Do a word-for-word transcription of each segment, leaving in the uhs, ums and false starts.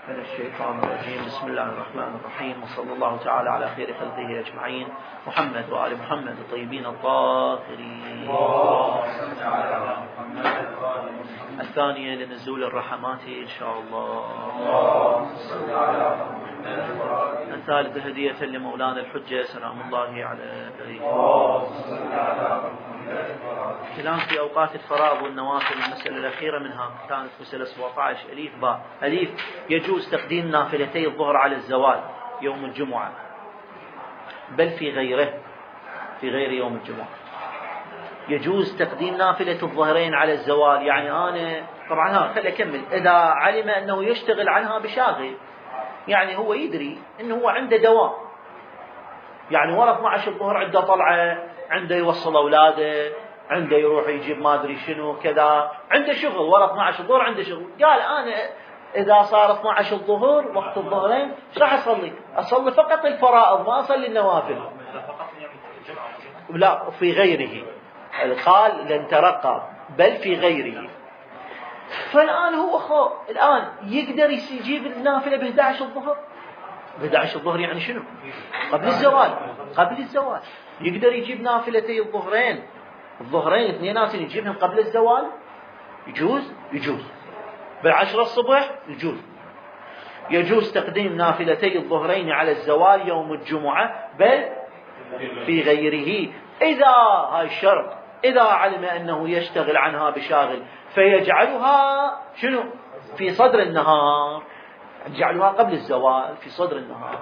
من الشيطان الرجيم. بسم الله الرحمن الرحيم، وصلى الله تعالى على خير خلقه أجمعين، محمد وآل محمد الطيبين الطاهرين. الثانية لنزول الرحمات إن شاء الله. الثالثة هدية لمولانا الحجة سلام الله عليه. كلام في أوقات الفراغ والنوافل. المسألة الأخيرة منها كانت مسألة سبعة عشر أليف باء. أليف: يجوز تقديم نافلتي الظهر على الزوال يوم الجمعة، بل في غيره، في غير يوم الجمعة يجوز تقديم نافلة الظهرين على الزوال. يعني أنا طبعا ها خلي أكمل. إذا علم أنه يشتغل عنها بشاغل، يعني هو يدري أنه هو عنده دوام، يعني ورا اثني عشر الظهر عنده طلعة، عنده يوصل أولاده، عنده يروح يجيب ما أدري شنو كذا، عنده شغل ورا اثني عشر الظهر، عنده شغل. قال أنا إذا صار اثني عشر الظهر وقت الظهرين ايش راح أصلي؟ أصلي فقط الفرائض، ما أصلي النوافل. لا، في غيره. قال لن ترقى، بل في غيره. فالآن هو خو الآن يقدر يجيب النافلة ب إحدى عشر الظهر. ب إحدى عشر الظهر يعني شنو؟ قبل الزوال. قبل الزوال يقدر يجيب نافلتي الظهرين، الظهرين اثنينات يجيبهم قبل الزوال. يجوز يجوز بالعشرة الصبح يجوز. يجوز تقديم نافلتي الظهرين على الزوال يوم الجمعة، بل في غيره إذا، هاي الشرط، إذا علم أنه يشتغل عنها بشاغل فيجعلها شنو؟ في صدر النهار، يجعلها قبل الزوال في صدر النهار.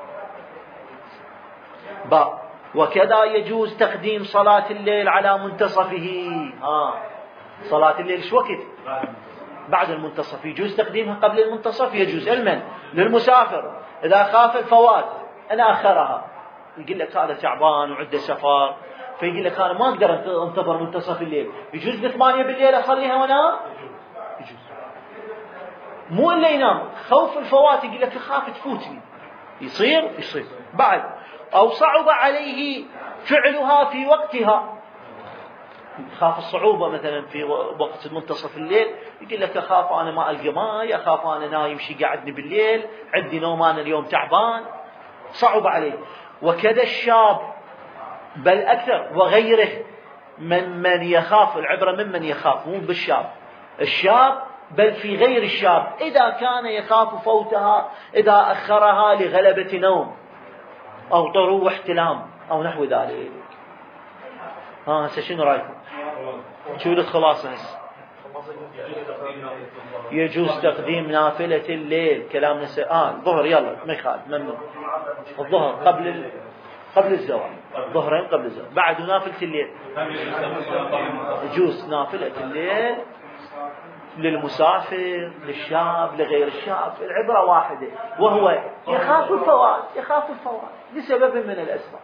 باء: وكذا يجوز تقديم صلاة الليل على منتصفه. آه. صلاة الليل شو وقت؟ بعد المنتصف. يجوز تقديمها قبل المنتصف. يجوز علما للمسافر إذا خاف الفوات أنا أخرها، يقول لك هذا تعبان وعنده سفر، فيقول لك أنا ما أقدر أنتظر منتصف الليل، يجوز بثمانية بالليل أصليها وأنا يجوز. مو إلا ينام خوف الفوات، يقول لك خاف تفوتني، يصير يصير. بعد: أو صعب عليه فعلها في وقتها، خاف الصعوبة مثلا في وقت منتصف الليل، يقول لك أخاف أنا ما ألقى ماء، أخاف أنا نايم شي قاعدني بالليل، عندي نوم أنا اليوم تعبان، صعب عليه. وكذا الشاب، بل أكثر، وغيره من من يخاف. العبرة ممن يخاف، مو بالشاب. الشاب بل في غير الشاب إذا كان يخاف فوتها، إذا أخرها لغلبة نوم أو طروح احتلام أو نحو ذلك. ها هسه شنو رأيكم؟ شو الخلاصة هسه؟ يجوز تقديم نافلة الليل. كلام نساء آه الظهر، يلا ما يخالف، ممنوع. الظهر قبل ال... قبل الزوال، ظهرين قبل الزوال. بعد نافلة الليل يجوز نافلة الليل للمسافر، للشاب، لغير الشاب. العبرة واحدة، وهو يخاف الفوات، يخاف الفوات لسبب من الأسباب.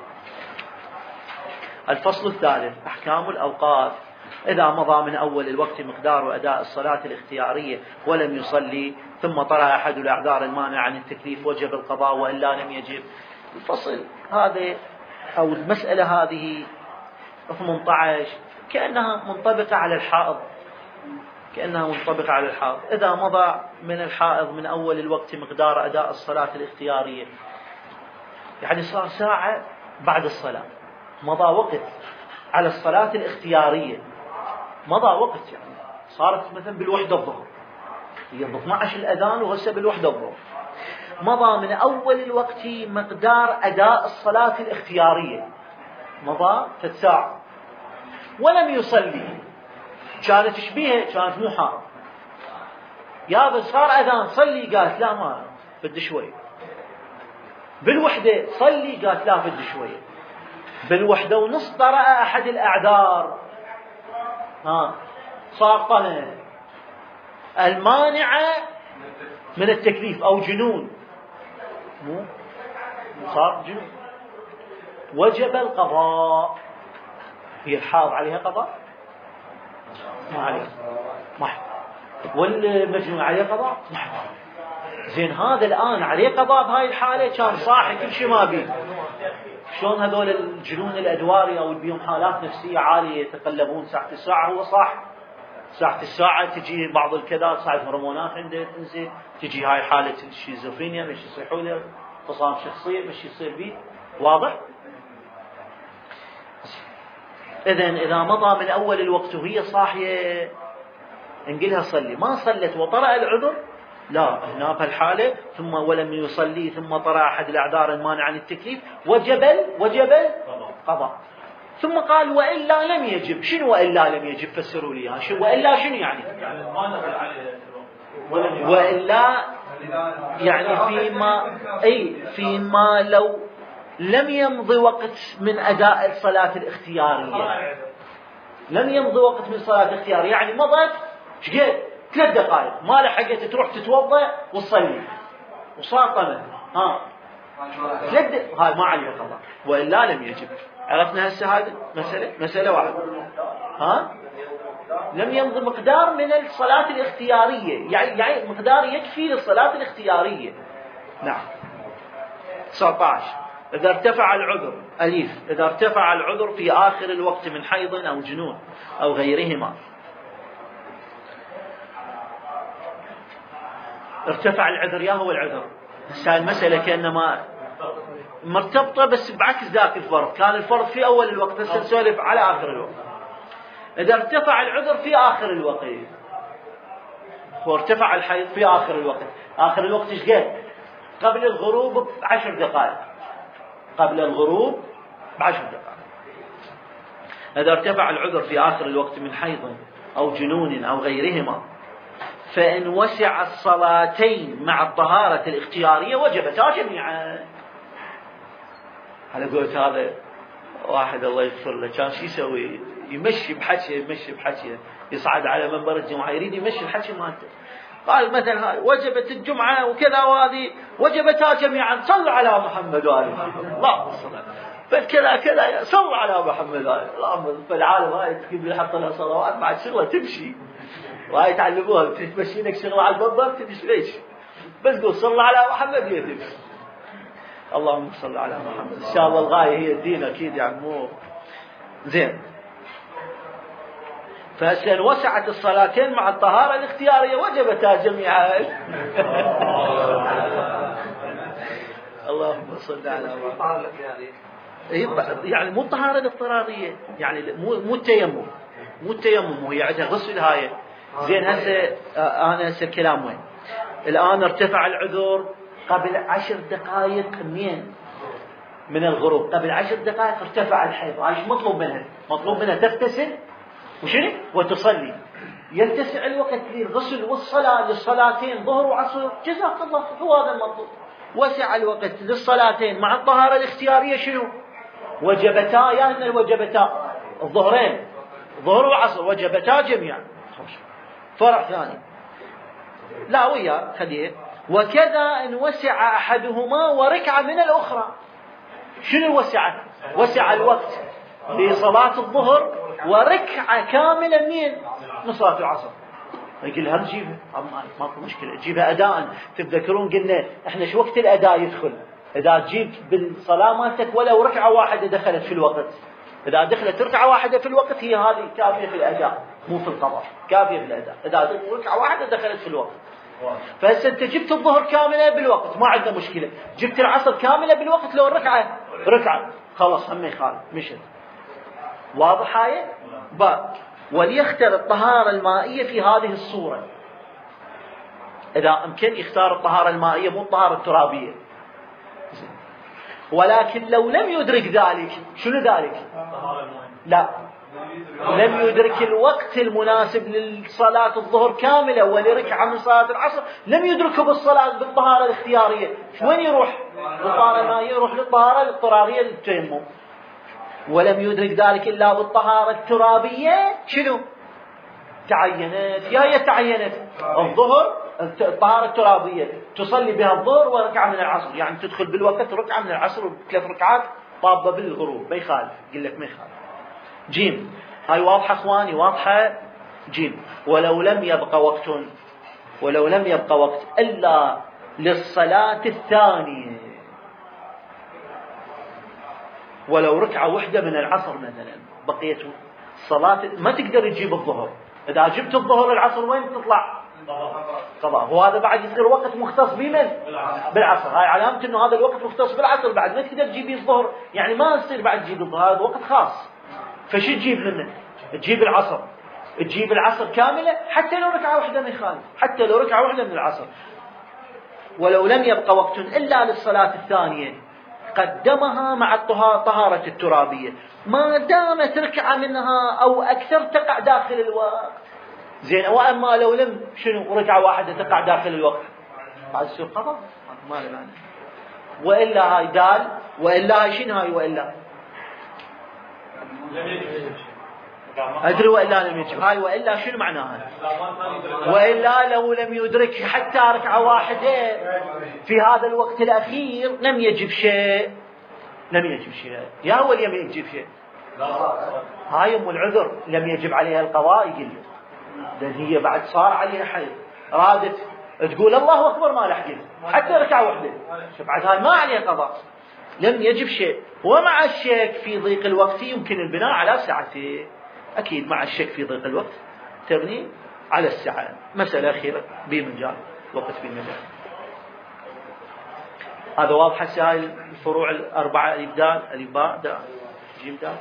الفصل الثالث: أحكام الأوقات. إذا مضى من أول الوقت مقدار أداء الصلاة الاختيارية ولم يصلي، ثم طرأ أحد الأعذار المانع عن التكليف، وجب القضاء وإلا لم يجب. الفصل هذا أو المسألة هذه ثمانية عشر كأنها منطبقة على الحائض، كأنها منطبقة على الحائض. إذا مضى من الحائض من أول الوقت مقدار أداء الصلاة الاختيارية، يعني صار ساعة بعد الصلاة، مضى وقت على الصلاة الاختيارية، مضى وقت، يعني صارت مثلا بالوحدة الظهر، هي ب اثني عشر الأذان وهسه بالوحدة الظهر. مضى من أول الوقت مقدار أداء الصلاة الاختيارية، مضى ثلاث ساعة ولم يصلي. كانت تشبيهه، كانت مو حائض، يا بس صار أذان صلي، قالت لا ما بدي شوي. بالوحدة صلي، قالت لا بدي شوي. بالوحدة ونص طرأ أحد الأعذار، ها صار طهن المانعة من التكليف أو جنون، مو صار جنون، وجب القضاء. هي الحاض عليها قضاء؟ ما عليها، ما والمجنون عليه قضاء؟ ما عليه. زين هذا الآن عليه قضاء بهاي الحالة، كان صاحي كل شيء ما بيه. شلون هذول الجنون الأدواري أو اللي بيهم حالات نفسية عالية يتقلبون ساعة الساعة، هو صاح ساعة الساعة تجي بعض الكذا صاير هرمونات عنده تنزل، تجي هاي حالة الشيزوفرينيا مش يصيحوا له انفصام شخصية مش يصير بيه. واضح؟ إذن إذا مضى من أول الوقت وهي صاحية نقلها صلي، ما صلت وطرأ العذر لا، هنا بهالحالة ثم ولم يصلي ثم طرأ أحد الأعذار المانع عن التكليف وجب وجب قضاء. ثم قال وإلا لم يجب. شنو وإلا لم يجب؟ فسروا لي شو وإلا شنو يعني؟ وإلا يعني فيما أي فيما لو لم يمضي وقت من أداء الصلاة الاختيارية، لم يمضي وقت من الصلاة الاختيارية يعني مضت شقد ثلاث دقائق ما لحقت تروح تتوضأ وتصلي وصار طمن ها ثلاث هاي ما عليها قضاء. وإلا لم يجب. عرفنا هسه هذه مسألة مسألة واحدة. ها لم يمضي مقدار من الصلاة الاختيارية يعني يعني مقدار يكفي للصلاة الاختيارية. نعم. تسعة عشر إذا ارتفع العذر أليف إذا ارتفع العذر في آخر الوقت من حيض أو جنون أو غيرهما. ارتفع العذر يا هو العذر. هسه المسألة كأنما مرتبطة بس بعكس ذاك الفرض. كان الفرض في أول الوقت هسه نسولف على آخر الوقت. إذا ارتفع العذر في آخر الوقت وارتفع الحيض في آخر الوقت. آخر الوقت إيش قد؟ قبل الغروب بعشر دقائق قبل الغروب بعشر دقائق. إذا ارتفع العذر في آخر الوقت من حيض أو جنون أو غيرهما فإن وسع الصلاتين مع الطهارة الاختيارية وجبتا جميعا. على قولت هذا واحد الله يغفر له كان شو يسوي؟ يمشي بحكي يمشي بحكي يصعد على منبر الجمعة يريد يمشي الحكي مالته. قال مثلا هاي وجبت الجمعة وكذا وهذه وجبتا جميعا صلوا على محمد وآله الله الصلاة فكذا كذا صلوا على محمد وآله اللهم. فالعالم هاي تجيب لي حط لها صلوات بعد شغلة تمشي وهاي تعلموها تمشينك شغلة على المنبر تمشي ليش بس قول صلوا على محمد هي تمشي. اللهم صل على محمد. إن شاء الله الغاية هي الدين أكيد يعني مو زين. فإن وسعت الصلاتين مع الطهارة الاختيارية وجبتا جميعا. اللهم صل على محمد. يعني مو الطهارة الاضطرارية يعني مو مو التيمم مو التيمم وهي عندها غسل هاي. زين هسه أنا هسه الكلام وين؟ الآن ارتفع العذر قبل عشر دقائق منين؟ من الغروب. قبل عشر دقائق ارتفع الحيض. ايش مطلوب منها؟ مطلوب منها تغتسل وشنو؟ وتصلي. يتسع الوقت للغسل والصلاة للصلاتين ظهر وعصر جزاك الله هو هذا المطلوب. وسع الوقت للصلاتين مع الطهارة الاختيارية شنو؟ وجبتا يا ان الوجبتا الظهرين ظهر وعصر وجبتا جميعا. فرع ثاني لا ويا خديه. وكذا إن وسع أحدهما وركعة من الأخرى. شنو وسع؟ وسع الوقت لصلاة الظهر وركعة كاملة من من صلاة العصر. يقول لها نجيبها ما في مشكلة جيبها أداء. تتذكرون قلنا إحنا شو وقت الأداء يدخل؟ إذا تجيب بالصلاة مالتك ولو ركعة واحدة دخلت في الوقت. إذا دخلت ركعة واحدة في الوقت هي هذه كافية في الأداء مو في القضاء كافية في الأداء. إذا ركعة واحدة دخلت في الوقت. فهسه انت جبت الظهر كامله بالوقت ما عندنا مشكله. جبت العصر كامله بالوقت لو الركعه ركعه خلاص هم يخالف مشت. واضح هاي؟ با وليختار الطهاره المائيه في هذه الصوره. اذا امكن يختار الطهاره المائيه مو الطهاره الترابيه. ولكن لو لم يدرك ذلك شنو ذلك؟ لا لم يدرك الوقت المناسب للصلاة الظهر كاملة ولركعة من صلاة العصر لم يدركه بالصلاة بالطهارة الاختيارية. وين يروح؟ بالطهارة المائية يروح للطهارة الاضطرارية للتيمم. ولم يدرك ذلك إلا بالطهارة الترابية شنو؟ تعينت يا هي تعينت الظهر الطهارة الترابية تصلي بها الظهر وركعة من العصر يعني تدخل بالوقت ركعة من العصر وثلاث ركعات طابة بالغروب ما يخالف. قل لك ما يخالف. جيم هاي واضحة اخواني واضحة. جيم ولو لم يبقى وقت ولو لم يبقى وقت إلا للصلاة الثانية ولو ركعة واحدة من العصر مثلا بقيت صلاة ما تقدر تجيب الظهر إذا جبت الظهر العصر وين تطلع؟ قضاء. وهذا بعد يصير وقت مختص بمن؟ بالعصر. هاي علامة انه هذا الوقت مختص بالعصر، بعد ما تقدر تجيب الظهر، يعني ما يصير بعد تجيب الظهر، هذا وقت خاص. فشو تجيب منه؟ تجيب العصر، تجيب العصر كاملة حتى لو ركعة واحدة ما يخالف، حتى لو ركعة واحدة من العصر. ولو لم يبقى وقت إلا للصلاة الثانية قدمها مع الطهارة الترابية، ما دامت ركعة منها أو أكثر تقع داخل الوقت. زين، وأما لو لم شنو ركعة واحدة تقع داخل الوقت، بعد يصير قضاء، ما له معنى. وإلا هاي دال، وإلا هاي شنو هاي وإلا؟ أدري وإلا لم يجب. هاي وإلا شنو معناها؟ وإلا لو لم يدرك حتى ركعة واحدة في هذا الوقت الأخير لم يجب شيء، لم يجب شيء. يا هو لم يجب شيء، هاي أم العذر لم يجب عليها القضاء، يقول لأن هي بعد صار عليها حي، رادت تقول الله أكبر ما لحقت حتى ركعة واحدة، بعد هاي ما عليها قضاء، لم يجب شيء. ومع الشك في ضيق الوقت يمكن البناء على ساعته، أكيد مع الشك في ضيق الوقت تبني على الساعة. مسألة أخيرة بمجال وقت بمجال. هذا واضح. هسه هاي الفروع الأربعة، ألف دال ألف باء دال جيم دال.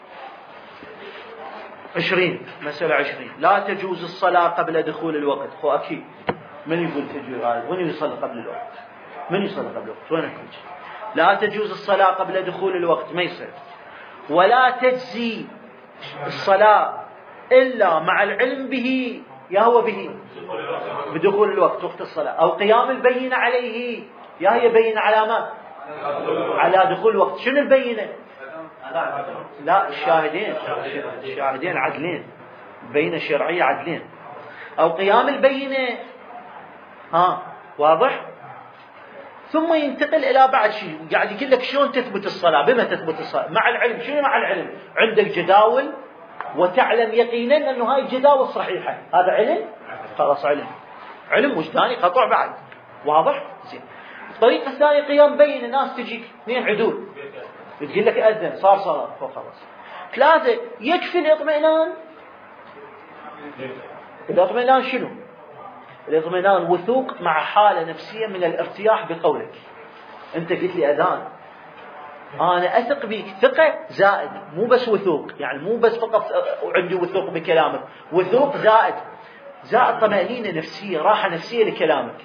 عشرين، مسألة عشرين، لا تجوز الصلاة قبل دخول الوقت. خو أكيد من يقول تجوز؟ هذا من يصلي قبل الوقت؟ من يصلي قبل الوقت؟ وين أكيد؟ لا تجوز الصلاة قبل دخول الوقت، ما يصير. ولا تجزي الصلاة إلا مع العلم به، يا هو به بدخول الوقت وقت الصلاة، أو قيام البينة عليه، يا هي بينة علامات على دخول الوقت. شنو البينة؟ لا، الشاهدين، الشاهدين عدلين، بينة شرعية عدلين، أو قيام البينة. ها واضح؟ ثم ينتقل إلى بعد شيء، قاعد يقول لك شلون تثبت الصلاة، بما تثبت الصلاة؟ مع العلم. شنو مع العلم؟ عندك جداول وتعلم يقينا أنه هاي الجداول صحيحة، هذا علم، خلاص علم، علم وجداني قطع بعد. واضح؟ زين. الطريقة الثانية قيام بين الناس، تجيك اثنين عدول تقول لك أذن صار صلاة خلاص. ثلاثة، يكفي الاطمئنان. الاطمئنان شنو؟ الاطمئنان وثوق مع حالة نفسية من الارتياح بقولك. أنت قلت لي أذان، أنا أثق بك ثقة زائد، مو بس وثوق، يعني مو بس فقط عندي وثوق بكلامك، وثوق زائد، زائد طمأنينة نفسية، راحة نفسية لكلامك،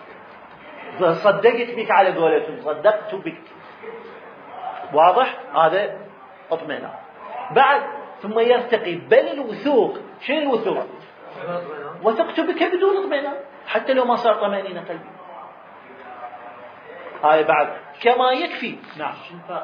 صدقت بك على قولتهم، صدقت بك. واضح؟ هذا اطمئنان. بعد ثم يرتقي، بل الوثوق. شنو الوثوق؟ وثقت بك بدون اطمئنان حتى لو ما صار طمأنينة قلبي. هاي بعد كما يكفي. نعم.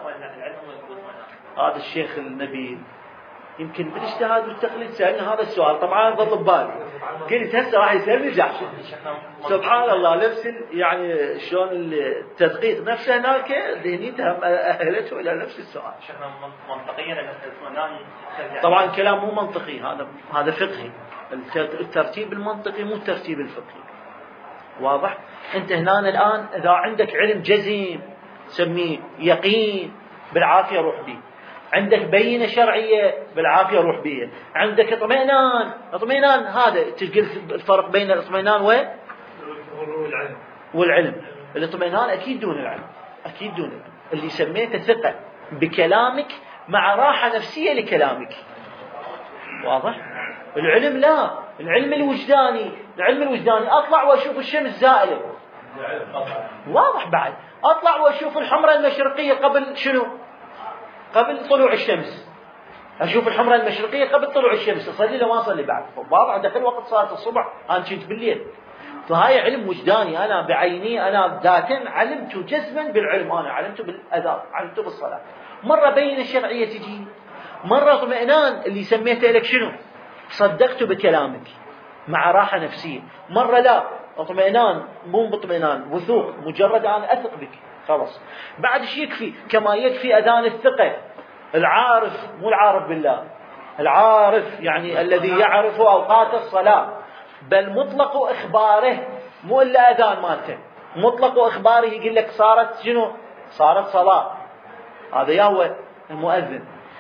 هذا الشيخ النبيل يمكن بالاجتهاد والتقليد سألنا هذا السؤال، طبعا ظل ببالي، قلت هسه راح يسألني جعفر. سبحان الله، نفس يعني شلون التدقيق نفسه هناك ذهنيته أهلته إلى نفس السؤال. منطقيا طبعا كلام مو منطقي، هذا هذا فقهي. الترتيب المنطقي مو الترتيب الفقهي. واضح؟ أنت هنا الآن إذا عندك علم جزم سميه يقين، بالعافية روح بيه. عندك بينة شرعية، بالعافية روح بيه. عندك اطمئنان، اطمئنان هذا تقول الفرق بين الاطمئنان والعلم. والعلم الاطمئنان أكيد دون العلم، أكيد دون العلم. اللي سميته ثقة بكلامك مع راحة نفسية لكلامك. واضح؟ العلم لا، العلم الوجداني، العلم الوجداني أطلع وأشوف الشمس زائلة، واضح؟ بعد أطلع وأشوف الحمرة المشرقية قبل شنو؟ قبل طلوع الشمس. أشوف الحمرة المشرقية قبل طلوع الشمس، أصلي لو ما أصلي بعد، واضح؟ دخل وقت صلاة الصبح، أنا كنت بالليل. فهاي علم وجداني، أنا بعيني، أنا ذاتا علمت جزما بالعلم، أنا علمت بالأذان، علمت بالصلاة. مرة بين الشرعية تجي، مرة اطمئنان اللي سميته لك شنو؟ صدقت بكلامك مع راحة نفسية. مرة لا، اطمئنان مو باطمئنان، وثوق، مجرد أنا أثق بك خلاص. بعد شيء يكفي، كما يكفي أذان الثقة. العارف، مو العارف بالله، العارف يعني الذي يعرف أوقات الصلاة، بل مطلق إخباره، مو إلا أذان مالته، مطلق إخباره يقول لك صارت شنو؟ صارت صلاة. هذا يهوى المؤذن.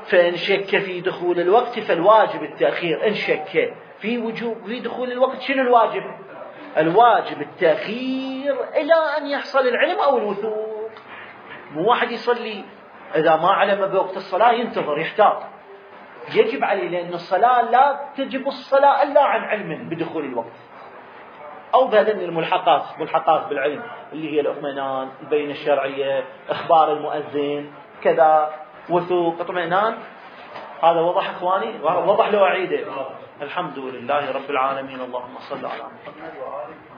فإن شك في دخول الوقت فالواجب التأخير. إن شك في وجوب في دخول الوقت شنو الواجب؟ الواجب التأخير إلى أن يحصل العلم أو الوثوق. مو واحد يصلي إذا ما علم بوقت الصلاة ينتظر يحتاط، يجب عليه، لأن الصلاة لا تجب الصلاة إلا عن علم بدخول الوقت. أو بهذين الملحقات، ملحقات بالعلم اللي هي الإطمئنان، البينة الشرعية، إخبار المؤذن، كذا، وثوق، اطمئنان. هذا وضح إخواني؟ وضح لو أعيده؟ الحمد لله رب العالمين. اللهم صل على محمد وآله.